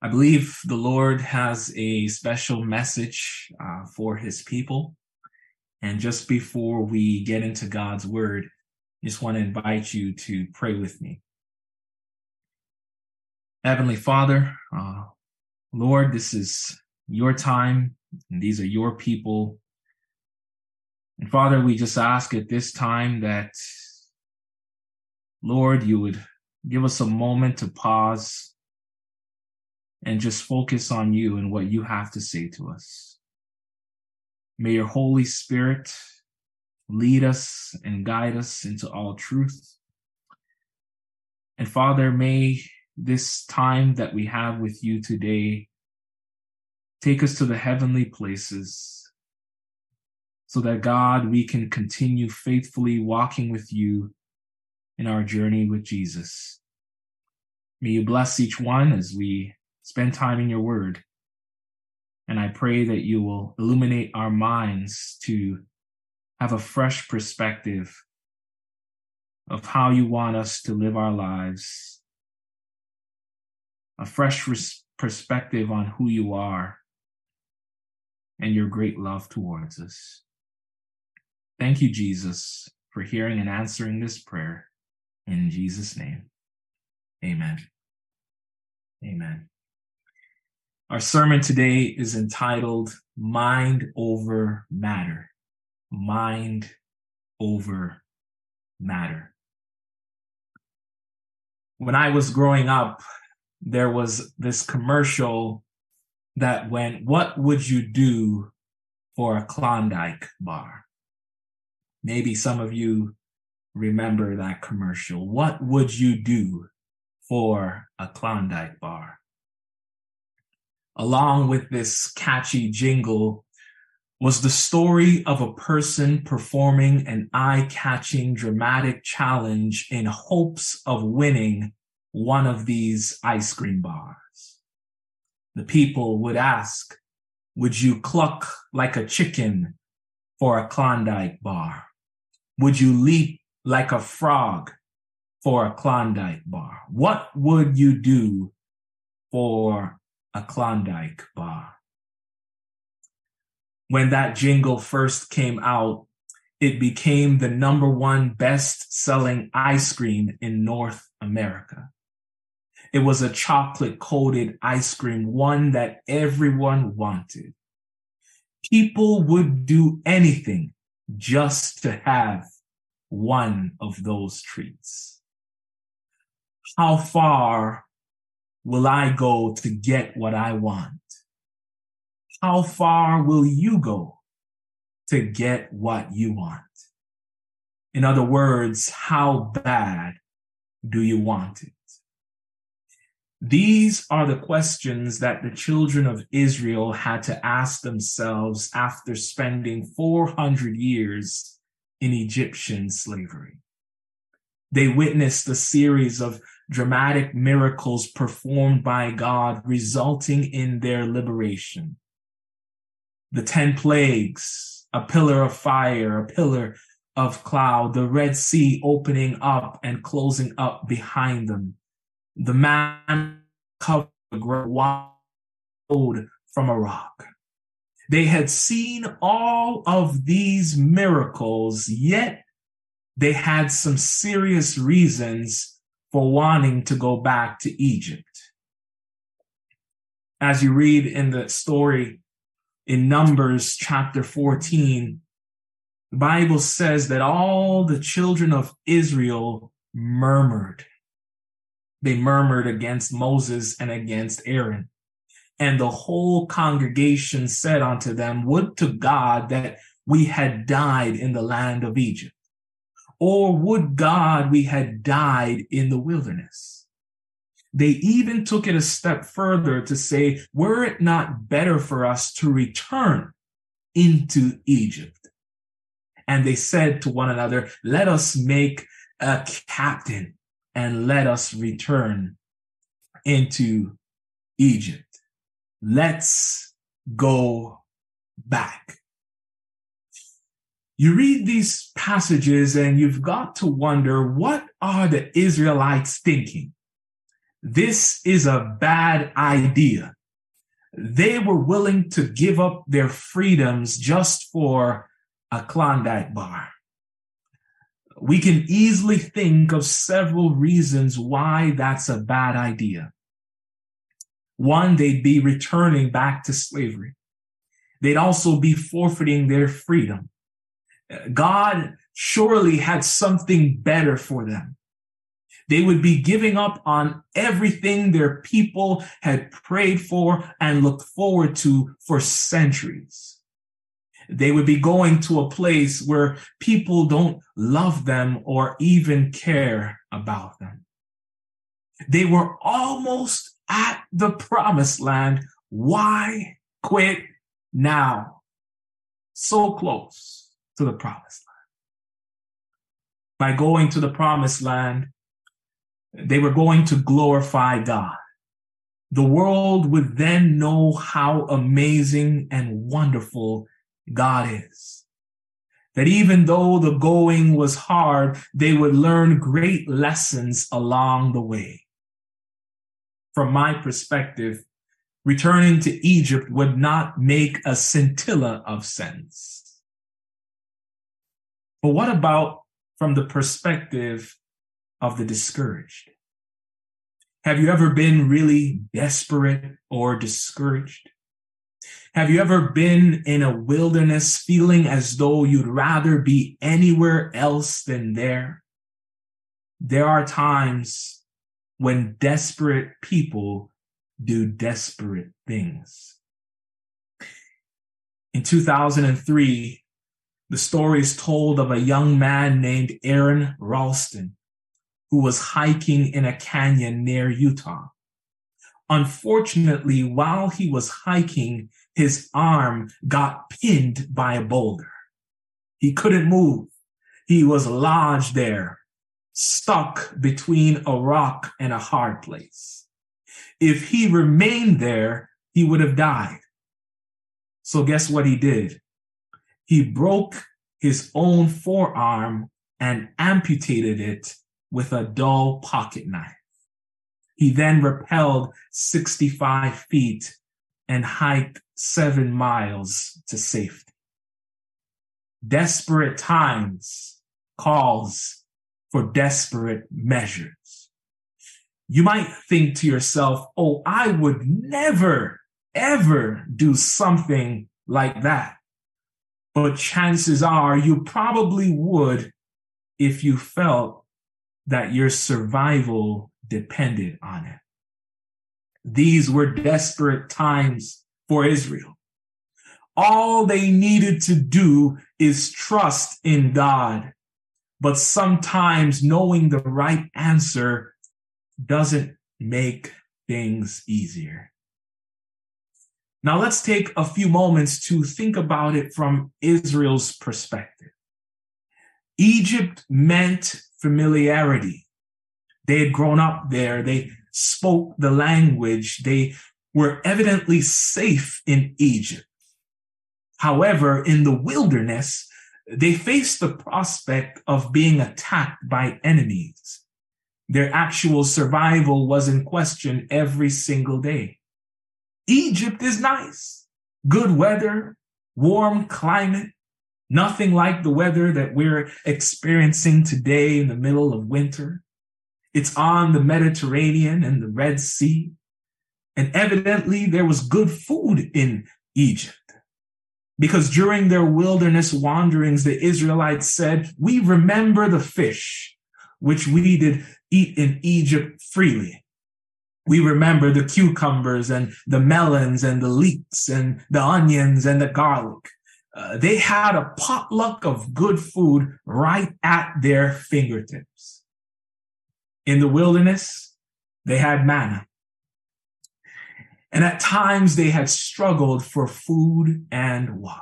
I believe the Lord has a special message for his people. And just before we get into God's word, I just want to invite you to pray with me. Heavenly Father, Lord, this is your time, and these are your people. And Father, we just ask at this time that, Lord, you would give us a moment to pause and just focus on you and what you have to say to us. May your Holy Spirit lead us and guide us into all truth. And Father, may this time that we have with you today take us to the heavenly places so that, God, we can continue faithfully walking with you in our journey with Jesus. May you bless each one as we spend time in your word. And I pray that you will illuminate our minds to have a fresh perspective of how you want us to live our lives, a fresh perspective on who you are and your great love towards us. Thank you, Jesus, for hearing and answering this prayer. In Jesus' name, amen. Amen. Our sermon today is entitled Mind Over Matter. Mind over matter. When I was growing up, there was this commercial that went, "What would you do for a Klondike bar?" Maybe some of you remember that commercial. What would you do for a Klondike bar? Along with this catchy jingle was the story of a person performing an eye-catching dramatic challenge in hopes of winning one of these ice cream bars. The people would ask, "Would you cluck like a chicken for a Klondike bar? Would you leap like a frog for a Klondike bar? What would you do for a Klondike bar?" When that jingle first came out, it became the #1 best-selling ice cream in North America. It was a chocolate-coated ice cream, one that everyone wanted. People would do anything just to have one of those treats. How far will I go to get what I want? How far will you go to get what you want? In other words, how bad do you want it? These are the questions that the children of Israel had to ask themselves after spending 400 years in Egyptian slavery. They witnessed a series of dramatic miracles performed by God, resulting in their liberation. The 10 plagues, a pillar of fire, a pillar of cloud, the Red Sea opening up and closing up behind them, the man covered the ground from a rock. They had seen all of these miracles, yet they had some serious reasons for wanting to go back to Egypt. As you read in the story in Numbers chapter 14, the Bible says that all the children of Israel murmured. They murmured against Moses and against Aaron. And the whole congregation said unto them, "Would to God that we had died in the land of Egypt, or would God we had died in the wilderness." They even took it a step further to say, "Were it not better for us to return into Egypt?" And they said to one another, "Let us make a captain and let us return into Egypt. Let's go back." You read these passages and you've got to wonder, what are the Israelites thinking? This is a bad idea. They were willing to give up their freedoms just for a Klondike bar. We can easily think of several reasons why that's a bad idea. One, they'd be returning back to slavery. They'd also be forfeiting their freedom. God surely had something better for them. They would be giving up on everything their people had prayed for and looked forward to for centuries. They would be going to a place where people don't love them or even care about them. They were almost at the promised land. Why quit now? So close to the promised land. By going to the promised land, they were going to glorify God. The world would then know how amazing and wonderful God is. That even though the going was hard, they would learn great lessons along the way. From my perspective, returning to Egypt would not make a scintilla of sense. But what about from the perspective of the discouraged? Have you ever been really desperate or discouraged? Have you ever been in a wilderness feeling as though you'd rather be anywhere else than there? There are times when desperate people do desperate things. In 2003, the story is told of a young man named Aaron Ralston, who was hiking in a canyon near Utah. Unfortunately, while he was hiking, his arm got pinned by a boulder. He couldn't move. He was lodged there, stuck between a rock and a hard place. If he remained there, he would have died. So guess what he did? He broke his own forearm and amputated it with a dull pocket knife. He then rappelled 65 feet and hiked 7 miles to safety. Desperate times calls for desperate measures. You might think to yourself, oh, I would never, ever do something like that. But chances are you probably would if you felt that your survival depended on it. These were desperate times for Israel. All they needed to do is trust in God. But sometimes knowing the right answer doesn't make things easier. Now let's take a few moments to think about it from Israel's perspective. Egypt meant familiarity. They had grown up there. They spoke the language. They were evidently safe in Egypt. However, in the wilderness, they faced the prospect of being attacked by enemies. Their actual survival was in question every single day. Egypt is nice. Good weather, warm climate, nothing like the weather that we're experiencing today in the middle of winter. It's on the Mediterranean and the Red Sea. And evidently there was good food in Egypt. Because during their wilderness wanderings, the Israelites said, we remember the fish, which we did eat in Egypt freely. We remember the cucumbers and the melons and the leeks and the onions and the garlic. They had a potluck of good food right at their fingertips. In the wilderness, they had manna. And at times they had struggled for food and water.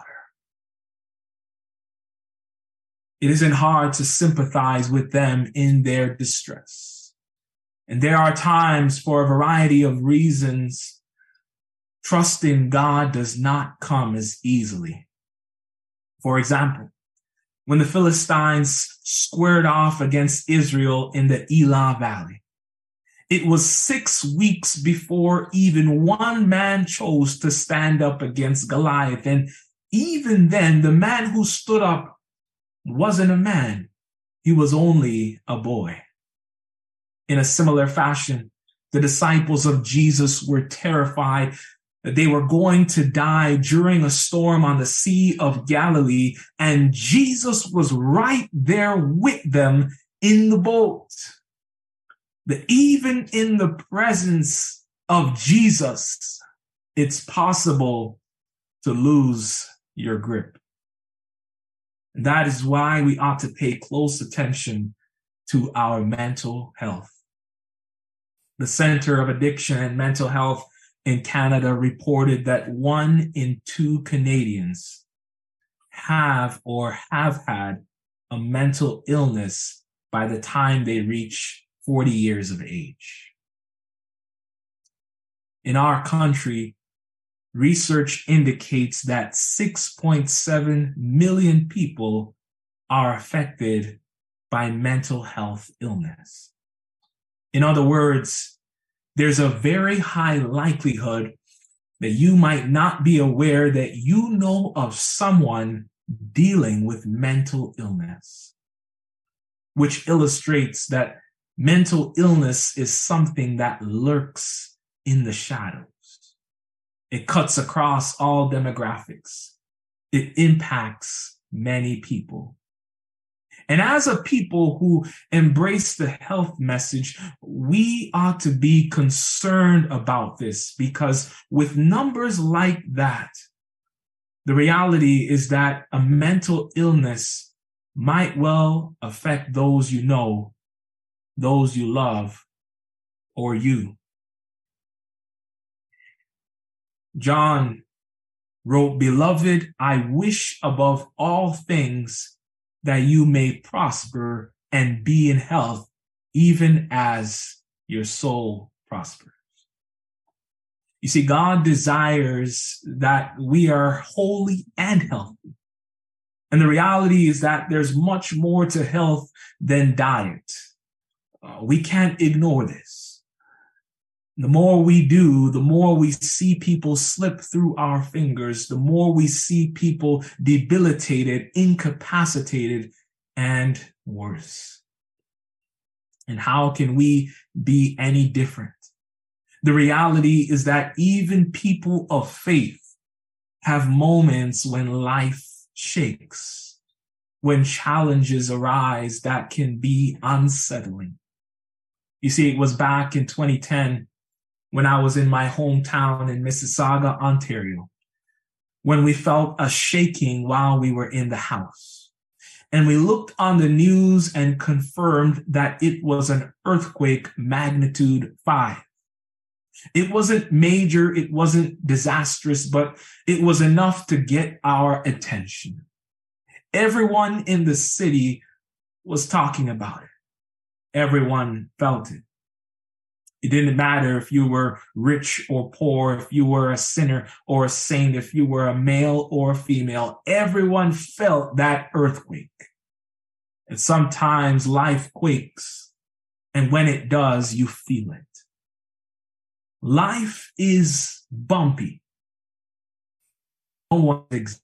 It isn't hard to sympathize with them in their distress. And there are times, for a variety of reasons, trusting God does not come as easily. For example, when the Philistines squared off against Israel in the Elah Valley, It was 6 weeks before even one man chose to stand up against Goliath. And even then, the man who stood up wasn't a man. He was only a boy. In a similar fashion, the disciples of Jesus were terrified that they were going to die during a storm on the Sea of Galilee, and Jesus was right there with them in the boat. That even in the presence of Jesus, it's possible to lose your grip. And that is why we ought to pay close attention to our mental health. The Center of Addiction and Mental Health in Canada reported that 1 in 2 Canadians have had a mental illness by the time they reach 40 years of age. In our country, research indicates that 6.7 million people are affected by mental health illness. In other words, there's a very high likelihood that you might not be aware that you know of someone dealing with mental illness, which illustrates that mental illness is something that lurks in the shadows. It cuts across all demographics. It impacts many people. And as a people who embrace the health message, we ought to be concerned about this, because with numbers like that, the reality is that a mental illness might well affect those you know, those you love, or you. John wrote, "Beloved, I wish above all things that you may prosper and be in health, even as your soul prospers." You see, God desires that we are holy and healthy. And the reality is that there's much more to health than diet. We can't ignore this. The more we do, the more we see people slip through our fingers, the more we see people debilitated, incapacitated, and worse. And how can we be any different? The reality is that even people of faith have moments when life shakes, when challenges arise that can be unsettling. You see, it was back in 2010 when I was in my hometown in Mississauga, Ontario, when we felt a shaking while we were in the house. And we looked on the news and confirmed that it was an earthquake magnitude 5. It wasn't major, it wasn't disastrous, but it was enough to get our attention. Everyone in the city was talking about it. Everyone felt it. It didn't matter if you were rich or poor, if you were a sinner or a saint, if you were a male or a female. Everyone felt that earthquake. And sometimes life quakes, and when it does, you feel it. Life is bumpy. No one exists.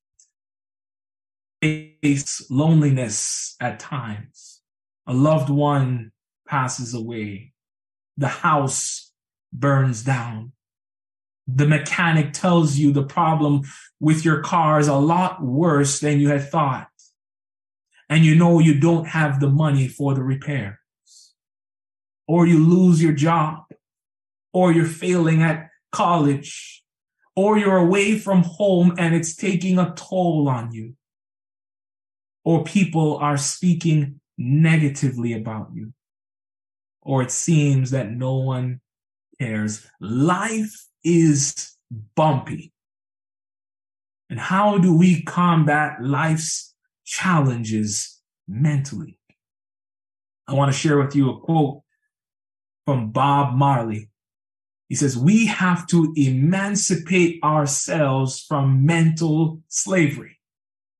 Face loneliness at times. A loved one passes away. The house burns down. The mechanic tells you the problem with your car is a lot worse than you had thought. And you know you don't have the money for the repairs. Or you lose your job. Or you're failing at college. Or you're away from home and it's taking a toll on you. Or people are speaking negatively about you. Or it seems that no one cares. Life is bumpy. And how do we combat life's challenges mentally? I want to share with you a quote from Bob Marley. He says, "We have to emancipate ourselves from mental slavery.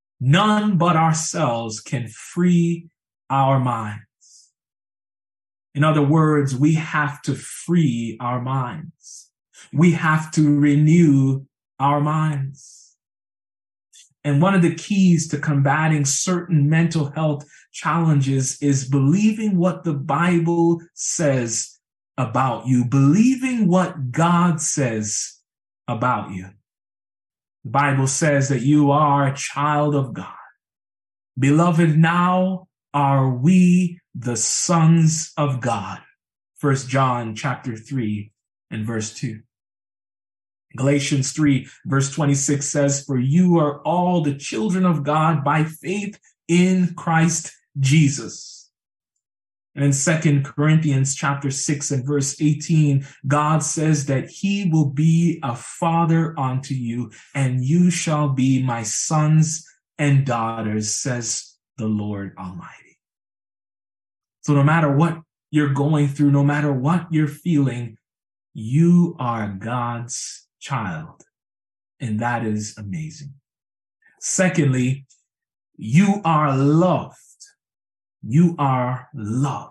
None but ourselves can free our minds." In other words, we have to free our minds. We have to renew our minds. And one of the keys to combating certain mental health challenges is believing what the Bible says about you, believing what God says about you. The Bible says that you are a child of God. Beloved, now are we the sons of God. 1 John chapter 3 and verse 2. Galatians 3 verse 26 says, for you are all the children of God by faith in Christ Jesus. And in 2 Corinthians chapter 6 and verse 18, God says that he will be a father unto you, and you shall be my sons and daughters, says the Lord Almighty. So no matter what you're going through, no matter what you're feeling, you are God's child. And that is amazing. Secondly, you are loved. You are loved.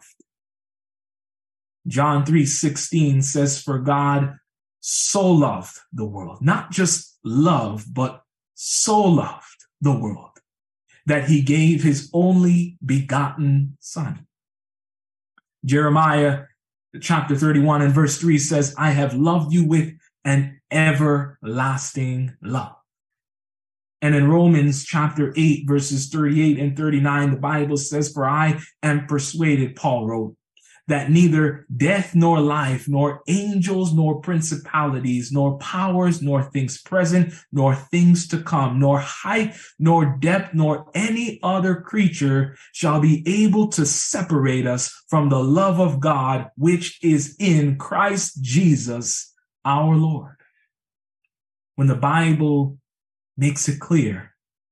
John 3:16 says, for God so loved the world, not just love, but so loved the world, that he gave his only begotten son. Jeremiah chapter 31 and verse 3 says, I have loved you with an everlasting love. And in Romans chapter 8, verses 38 and 39, the Bible says, for I am persuaded, Paul wrote, that neither death nor life, nor angels, nor principalities, nor powers, nor things present, nor things to come, nor height, nor depth, nor any other creature shall be able to separate us from the love of God, which is in Christ Jesus, our Lord. When the Bible makes it clear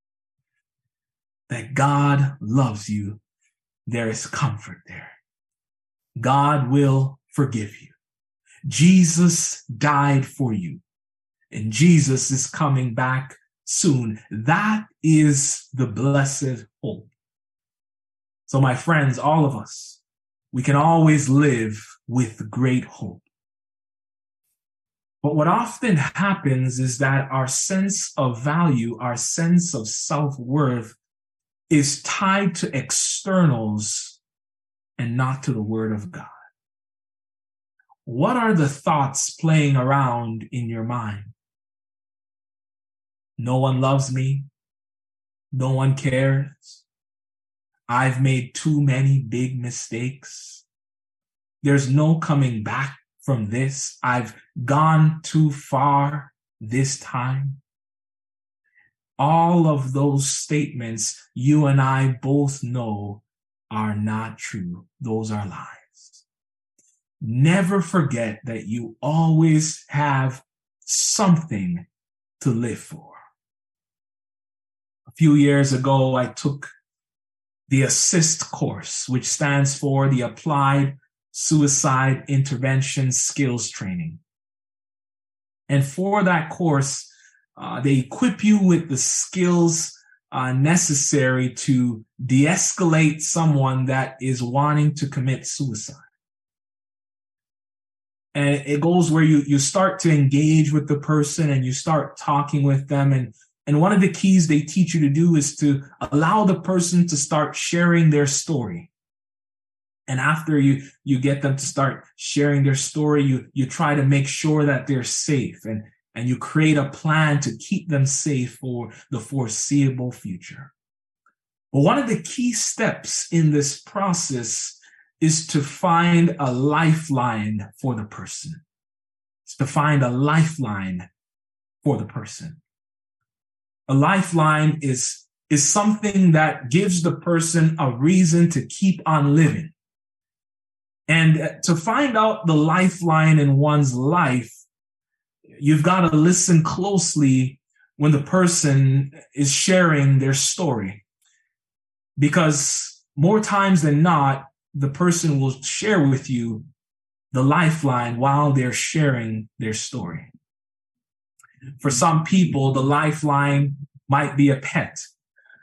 that God loves you, there is comfort there. God will forgive you. Jesus died for you, and Jesus is coming back soon. That is the blessed hope. So my friends, all of us, we can always live with great hope. But what often happens is that our sense of value, our sense of self-worth is tied to externals and not to the Word of God. What are the thoughts playing around in your mind? No one loves me. No one cares. I've made too many big mistakes. There's no coming back from this. I've gone too far this time. All of those statements you and I both know are not true. Those are lies. Never forget that you always have something to live for. A few years ago, I took the ASSIST course, which stands for the Applied Suicide Intervention Skills Training. And for that course, they equip you with the skills necessary to de-escalate someone that is wanting to commit suicide. And it goes where you start to engage with the person and you start talking with them. And one of the keys they teach you to do is to allow the person to start sharing their story. And after you get them to start sharing their story, you try to make sure that they're safe and you create a plan to keep them safe for the foreseeable future. But one of the key steps in this process is to find a lifeline for the person. It's to find a lifeline for the person. A lifeline is something that gives the person a reason to keep on living. And to find out the lifeline in one's life, you've got to listen closely when the person is sharing their story. Because more times than not, the person will share with you the lifeline while they're sharing their story. For some people, the lifeline might be a pet.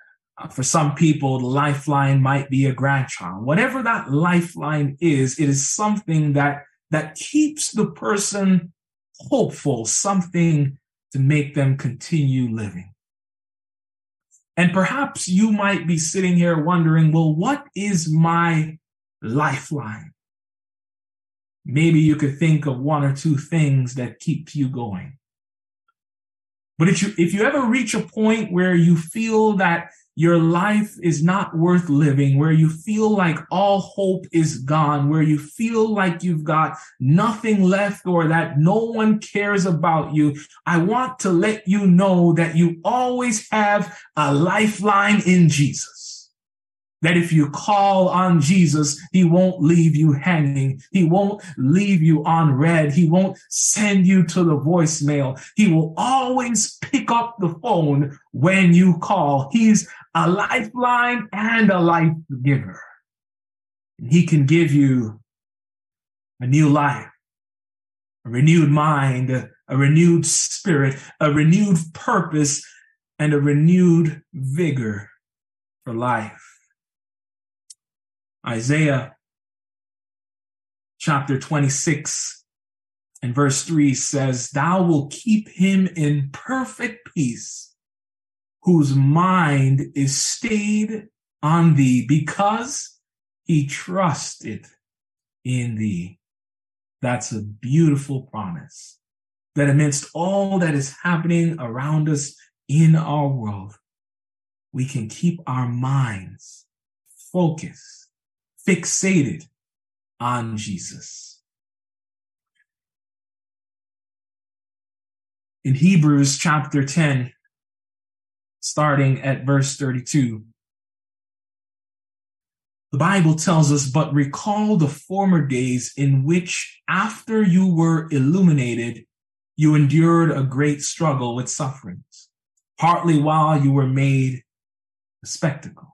For some people, the lifeline might be a grandchild. Whatever that lifeline is, it is something that keeps the person hopeful, something to make them continue living. And perhaps you might be sitting here wondering, well, what is my lifeline? Maybe you could think of one or two things that keep you going. But if you ever reach a point where you feel that your life is not worth living, where you feel like all hope is gone, where you feel like you've got nothing left or that no one cares about you, I want to let you know that you always have a lifeline in Jesus. That if you call on Jesus, he won't leave you hanging. He won't leave you on red. He won't send you to the voicemail. He will always pick up the phone when you call. He's a lifeline and a life giver. He can give you a new life, a renewed mind, a renewed spirit, a renewed purpose, and a renewed vigor for life. Isaiah chapter 26 and verse 3 says, "Thou wilt keep him in perfect peace, whose mind is stayed on thee, because he trusted in thee." That's a beautiful promise, that amidst all that is happening around us in our world, we can keep our minds focused, fixated on Jesus. In Hebrews chapter 10, starting at verse 32, the Bible tells us, "But recall the former days in which, after you were illuminated, you endured a great struggle with sufferings, partly while you were made a spectacle."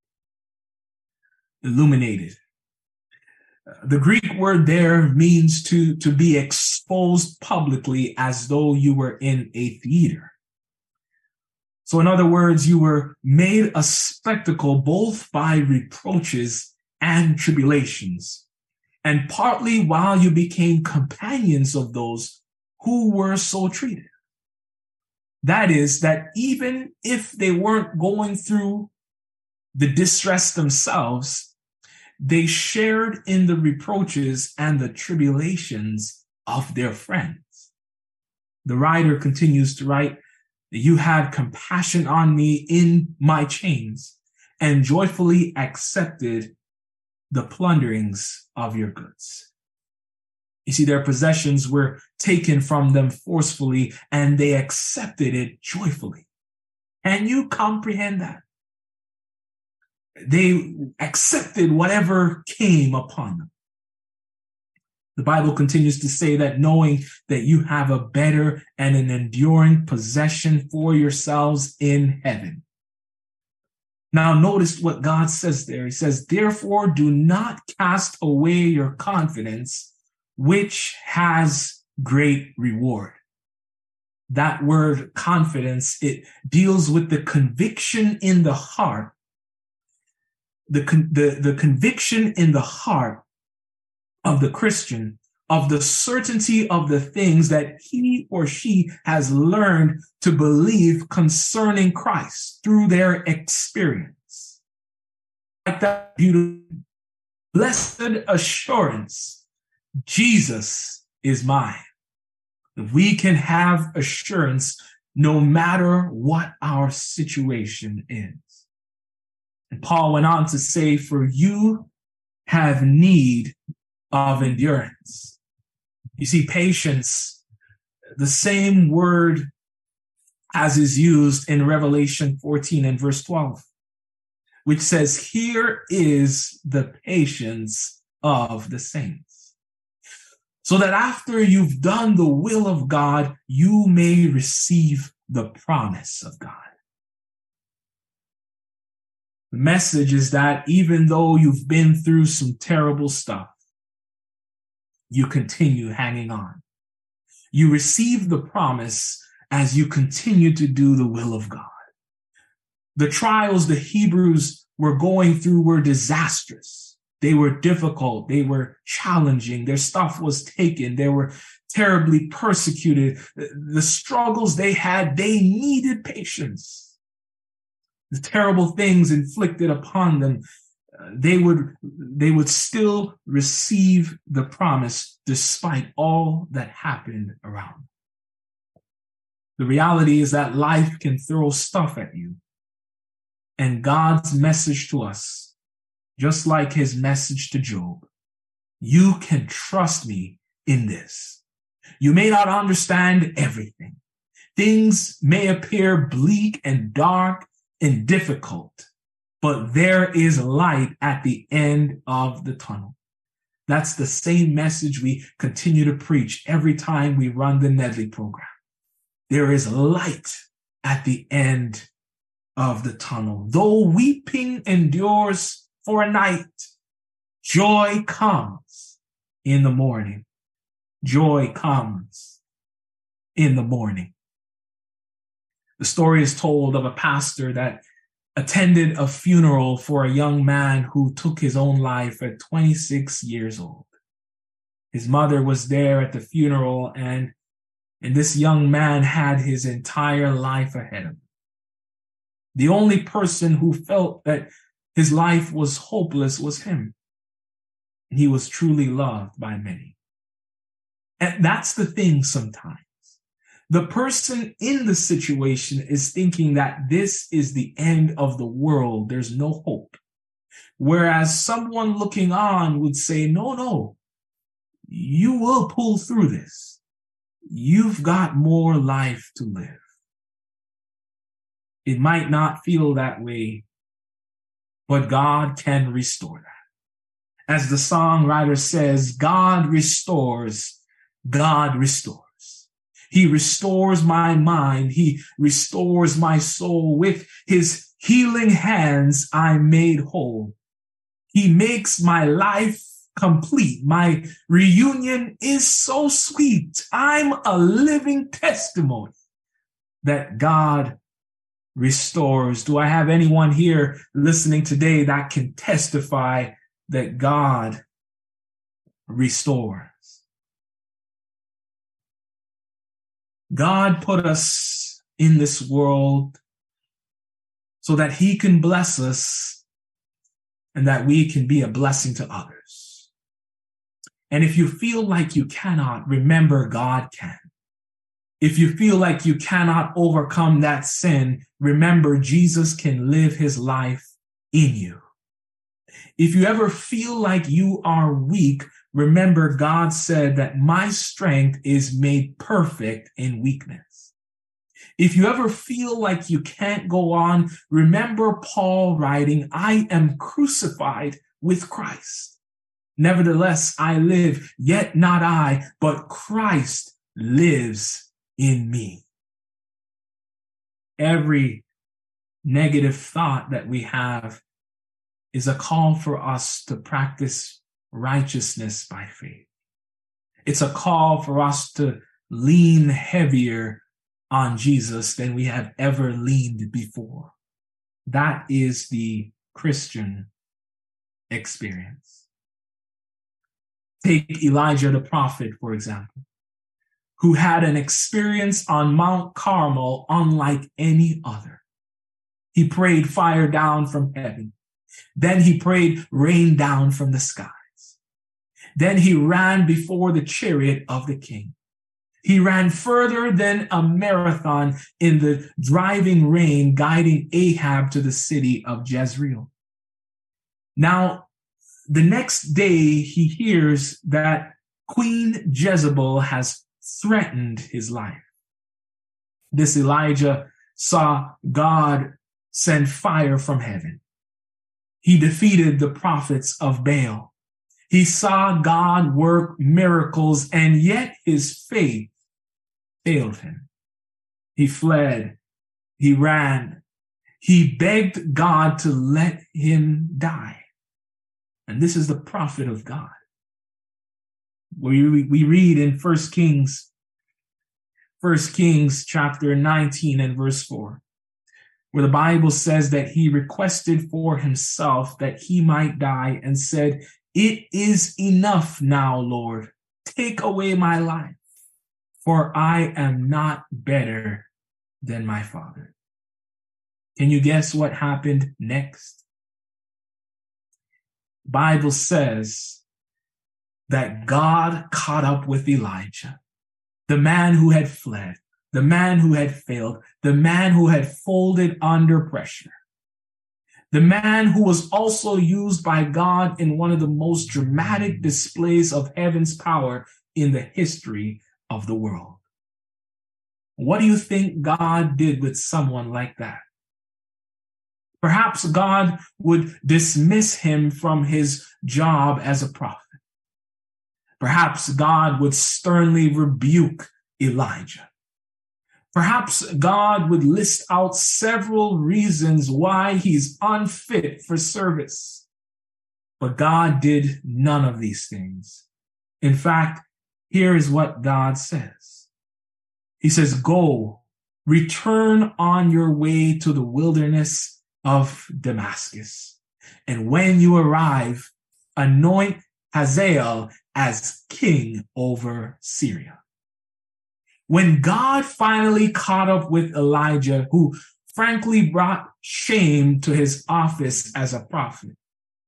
Illuminated. The Greek word there means to be exposed publicly as though you were in a theater. So in other words, you were made a spectacle both by reproaches and tribulations, and partly while you became companions of those who were so treated. That is, that even if they weren't going through the distress themselves, they shared in the reproaches and the tribulations of their friends. The writer continues to write, "You had compassion on me in my chains and joyfully accepted the plunderings of your goods." You see, their possessions were taken from them forcefully and they accepted it joyfully. Can you comprehend that? They accepted whatever came upon them. The Bible continues to say that knowing that you have a better and an enduring possession for yourselves in heaven. Now notice what God says there. He says, "Therefore do not cast away your confidence, which has great reward." That word confidence, it deals with the conviction in the heart, the conviction in the heart of the Christian, of the certainty of the things that he or she has learned to believe concerning Christ through their experience. Like that beautiful, blessed assurance, Jesus is mine. We can have assurance no matter what our situation is. And Paul went on to say, "For you have need of endurance." You see, patience, the same word as is used in Revelation 14 and verse 12, which says, "Here is the patience of the saints." So that after you've done the will of God, you may receive the promise of God. The message is that even though you've been through some terrible stuff, you continue hanging on. You receive the promise as you continue to do the will of God. The trials the Hebrews were going through were disastrous. They were difficult. They were challenging. Their stuff was taken. They were terribly persecuted. The struggles they had, they needed patience. The terrible things inflicted upon them, they would still receive the promise despite all that happened around them. The reality is that life can throw stuff at you. And God's message to us, just like his message to Job, you can trust me in this. You may not understand everything. Things may appear bleak and dark and difficult, but there is light at the end of the tunnel. That's the same message we continue to preach every time we run the Nedley program. There is light at the end of the tunnel. Though weeping endures for a night, joy comes in the morning. Joy comes in the morning. The story is told of a pastor that attended a funeral for a young man who took his own life at 26 years old. His mother was there at the funeral, and this young man had his entire life ahead of him. The only person who felt that his life was hopeless was him. He was truly loved by many. And that's the thing sometimes. The person in the situation is thinking that this is the end of the world. There's no hope. Whereas someone looking on would say, no, you will pull through this. You've got more life to live. It might not feel that way, but God can restore that. As the songwriter says, God restores, God restores. He restores my mind. He restores my soul. With his healing hands, I'm made whole. He makes my life complete. My reunion is so sweet. I'm a living testimony that God restores. Do I have anyone here listening today that can testify that God restores? God put us in this world so that he can bless us and that we can be a blessing to others. And if you feel like you cannot, remember God can. If you feel like you cannot overcome that sin, remember Jesus can live his life in you. If you ever feel like you are weak, remember God said that my strength is made perfect in weakness. If you ever feel like you can't go on, remember Paul writing, I am crucified with Christ. Nevertheless, I live, yet not I, but Christ lives in me. Every negative thought that we have is a call for us to practice righteousness by faith. It's a call for us to lean heavier on Jesus than we have ever leaned before. That is the Christian experience. Take Elijah the prophet, for example, who had an experience on Mount Carmel unlike any other. He prayed fire down from heaven. Then he prayed rain down from the skies. Then he ran before the chariot of the king. He ran further than a marathon in the driving rain, guiding Ahab to the city of Jezreel. Now, the next day, he hears that Queen Jezebel has threatened his life. This Elijah saw God send fire from heaven. He defeated the prophets of Baal. He saw God work miracles, and yet his faith failed him. He fled. He ran. He begged God to let him die. And this is the prophet of God. We read in 1 Kings chapter 19 and verse 4. where the Bible says that he requested for himself that he might die and said, "It is enough now, Lord. Take away my life, for I am not better than my father." Can you guess what happened next? The Bible says that God caught up with Elijah, the man who had fled, the man who had failed, the man who had folded under pressure, the man who was also used by God in one of the most dramatic displays of heaven's power in the history of the world. What do you think God did with someone like that? Perhaps God would dismiss him from his job as a prophet. Perhaps God would sternly rebuke Elijah. Perhaps God would list out several reasons why he's unfit for service. But God did none of these things. In fact, here is what God says. He says, "Go, return on your way to the wilderness of Damascus. And when you arrive, anoint Hazael as king over Syria." When God finally caught up with Elijah, who frankly brought shame to his office as a prophet,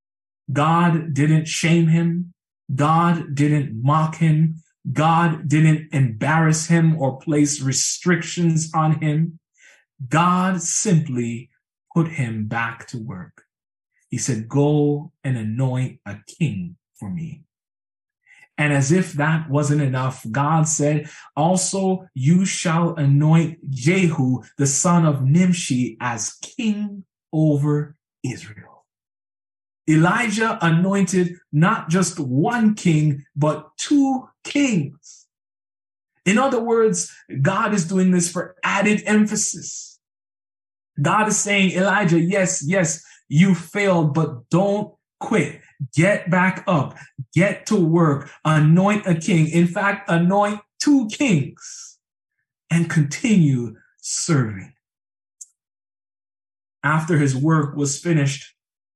God didn't shame him. God didn't mock him. God didn't embarrass him or place restrictions on him. God simply put him back to work. He said, "Go and anoint a king for me." And as if that wasn't enough, God said, "Also, you shall anoint Jehu, the son of Nimshi, as king over Israel." Elijah anointed not just one king, but two kings. In other words, God is doing this for added emphasis. God is saying, "Elijah, yes, you failed, but don't quit. Get back up. Get to work. Anoint a king. In fact, anoint two kings and continue serving." After his work was finished,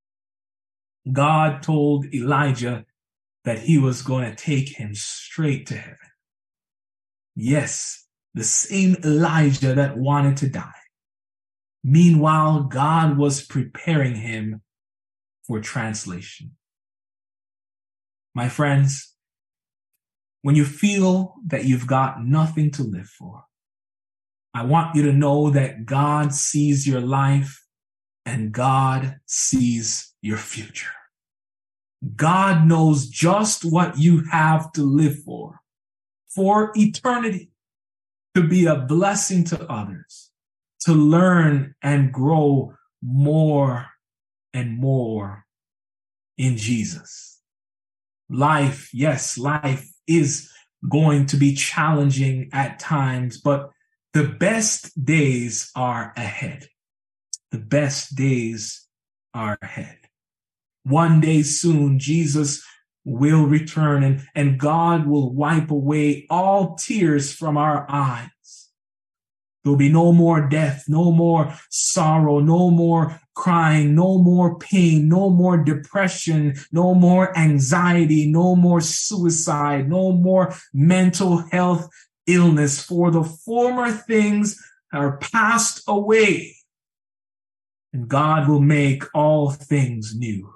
God told Elijah that he was going to take him straight to heaven. Yes, the same Elijah that wanted to die. Meanwhile, God was preparing him for translation. My friends, when you feel that you've got nothing to live for, I want you to know that God sees your life and God sees your future. God knows just what you have to live for eternity, to be a blessing to others, to learn and grow more and more in Jesus. Life, yes, life is going to be challenging at times, but the best days are ahead. The best days are ahead. One day soon, Jesus will return and God will wipe away all tears from our eyes. There'll be no more death, no more sorrow, no more crying, no more pain, no more depression, no more anxiety, no more suicide, no more mental health illness. For the former things are passed away, and God will make all things new.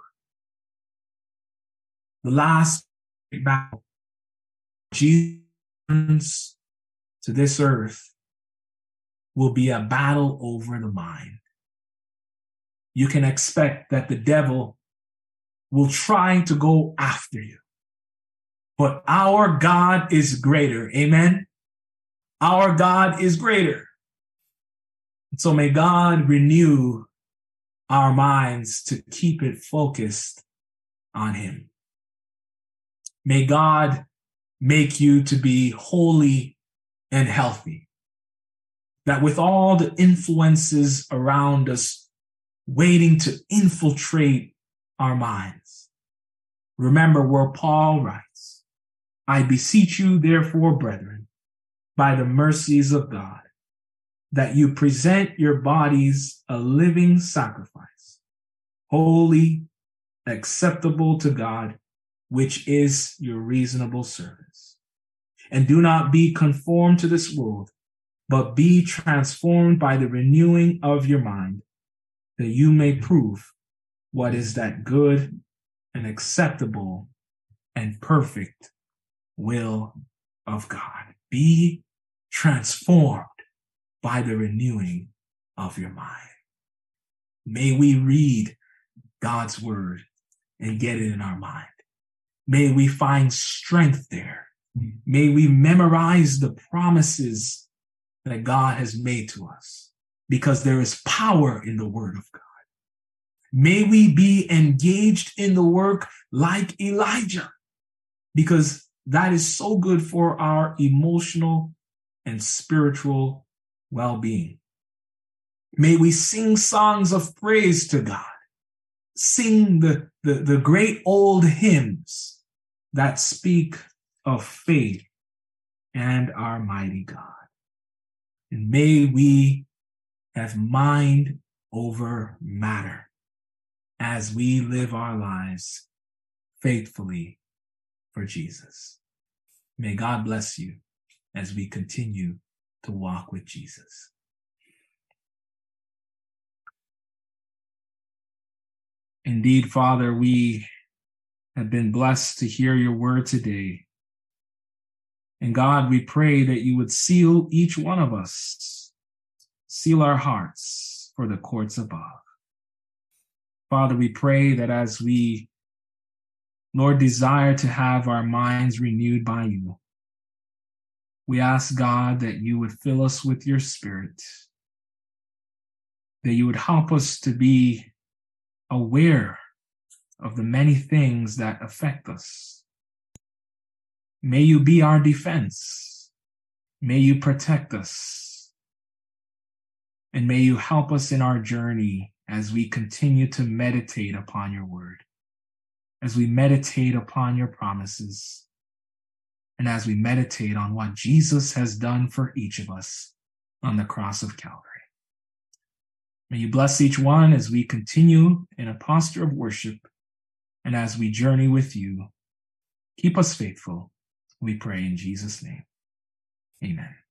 The last battle Jesus comes to this earth will be a battle over the mind. You can expect that the devil will try to go after you. But our God is greater. Amen? Our God is greater. So may God renew our minds to keep it focused on him. May God make you to be holy and healthy. That with all the influences around us waiting to infiltrate our minds, remember where Paul writes, "I beseech you, therefore, brethren, by the mercies of God, that you present your bodies a living sacrifice, holy, acceptable to God, which is your reasonable service. And do not be conformed to this world, but be transformed by the renewing of your mind, that you may prove what is that good and acceptable and perfect will of God. Be transformed by the renewing of your mind. May we read God's word and get it in our mind. May we find strength there. May we memorize the promises that God has made to us, because there is power in the word of God. May we be engaged in the work like Elijah, because that is so good for our emotional and spiritual well-being. May we sing songs of praise to God, sing the great old hymns that speak of faith and our mighty God. And may we have mind over matter as we live our lives faithfully for Jesus. May God bless you as we continue to walk with Jesus. Indeed, Father, we have been blessed to hear your word today. And God, we pray that you would seal each one of us, seal our hearts for the courts above. Father, we pray that as we, Lord, desire to have our minds renewed by you, we ask, God, that you would fill us with your Spirit, that you would help us to be aware of the many things that affect us. May you be our defense. May you protect us. And may you help us in our journey as we continue to meditate upon your word, as we meditate upon your promises, and as we meditate on what Jesus has done for each of us on the cross of Calvary. May you bless each one as we continue in a posture of worship and as we journey with you. Keep us faithful, we pray in Jesus' name. Amen.